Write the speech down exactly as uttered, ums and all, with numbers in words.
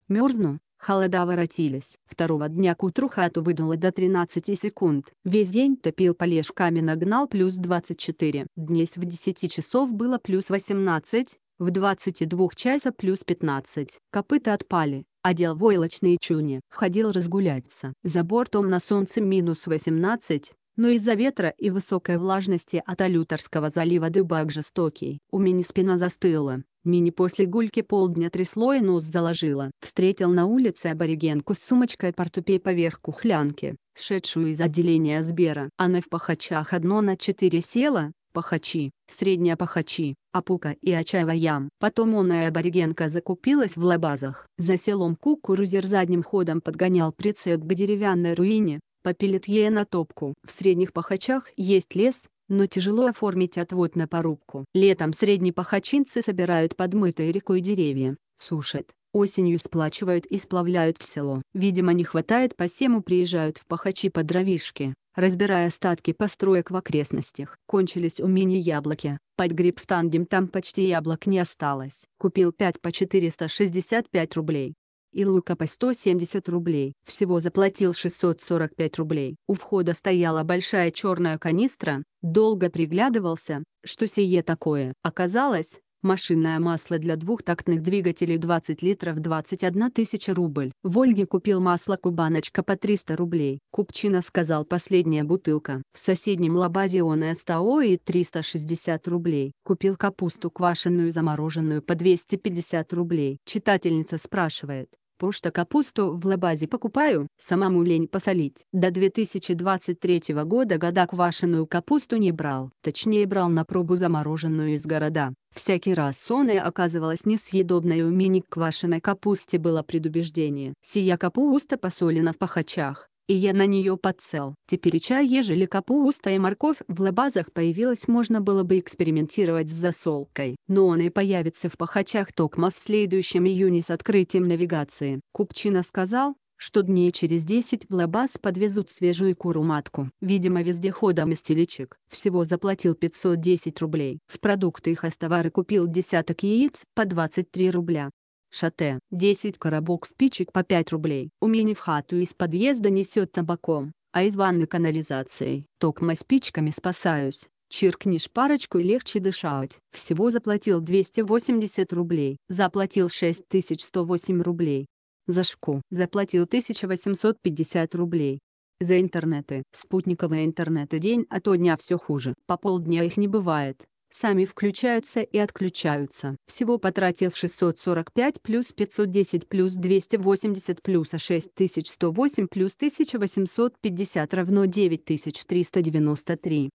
Мерзну, холода воротились. Второго дня к утру хату выдуло до тринадцати секунд. Весь день топил полежками, нагнал плюс двадцать четыре. Днесь в десяти часов было плюс восемнадцать, в двадцати двух часа плюс пятнадцать. Копыта отпали. Одел войлочные чуни. Ходил разгуляться. За бортом на солнце минус восемнадцать. Но из-за ветра и высокой влажности от Алюторского залива дыбак жестокий. У Мини спина застыла. Мини после гульки полдня трясло и нос заложило. Встретил на улице аборигенку с сумочкой портупей поверх кухлянки, шедшую из отделения Сбера. Она в пахачах одно на четыре села, пахачи, средняя пахачи, Апука и Ачаева-ям. Потом он и аборигенка закупилась в лабазах. За селом кукурузер задним ходом подгонял прицеп к деревянной руине. Попилит ей на топку. В средних пахачах есть лес, но тяжело оформить отвод на порубку. Летом средние пахачинцы собирают подмытые рекой деревья, сушат, осенью сплачивают и сплавляют в село. Видимо, не хватает посему, приезжают в пахачи по дровишки, разбирая остатки построек в окрестностях. Кончились у Мини яблоки. Подгреб в тандем, там почти яблок не осталось. Купил пять по четыреста шестьдесят пять рублей. И лука по сто семьдесят рублей. Всего заплатил шестьсот сорок пять рублей. У входа стояла большая черная канистра. Долго приглядывался, что сие такое. Оказалось, машинное масло для двухтактных двигателей двадцать литров, двадцать одна тысяча рубль. В Ольге купил масло кубаночка по триста рублей. Купчина сказал, последняя бутылка. В соседнем лабазе он и СТО и триста шестьдесят рублей. Купил капусту квашеную замороженную по двести пятьдесят рублей. Читательница спрашивает: «Пошта капусту в лабазе покупаю, самому лень посолить». До две тысячи двадцать третьего года года квашеную капусту не брал, точнее брал на пробу замороженную из города. Всякий раз сонная оказывалась несъедобной. У Мини к квашеной капусте было предубеждение. Сия капуста посолена в пахачах, и я на нее подсел. Тепереча, ежели капуста и морковь в лабазах появилась, можно было бы экспериментировать с засолкой. Но он и появится в пахачах токмо в следующем июне с открытием навигации. Купчина сказал, что дней через десять в лабаз подвезут свежую куру-матку. Видимо, вездеходом из телечек. Всего заплатил пятьсот десять рублей. В продукты и хозтовары купил десяток яиц по двадцать три рубля. Шате, десять коробок спичек по пять рублей. У Мини в хату из подъезда несет табаком, а из ванны канализацией. Токмо спичками спасаюсь. Чиркнешь парочку и легче дышать. Всего заплатил двести восемьдесят рублей. Заплатил шесть тысяч сто восемь рублей. За шку заплатил тысяча восемьсот пятьдесят рублей. За интернеты. Спутниковые интернеты день ото дня все хуже. По полдня их не бывает. Сами включаются и отключаются. Всего потратил шестьсот сорок пять плюс пятьсот десять плюс двести восемьдесят плюс шесть тысяч сто восемь плюс тысяча восемьсот пятьдесят равно девять тысяч триста девяносто три.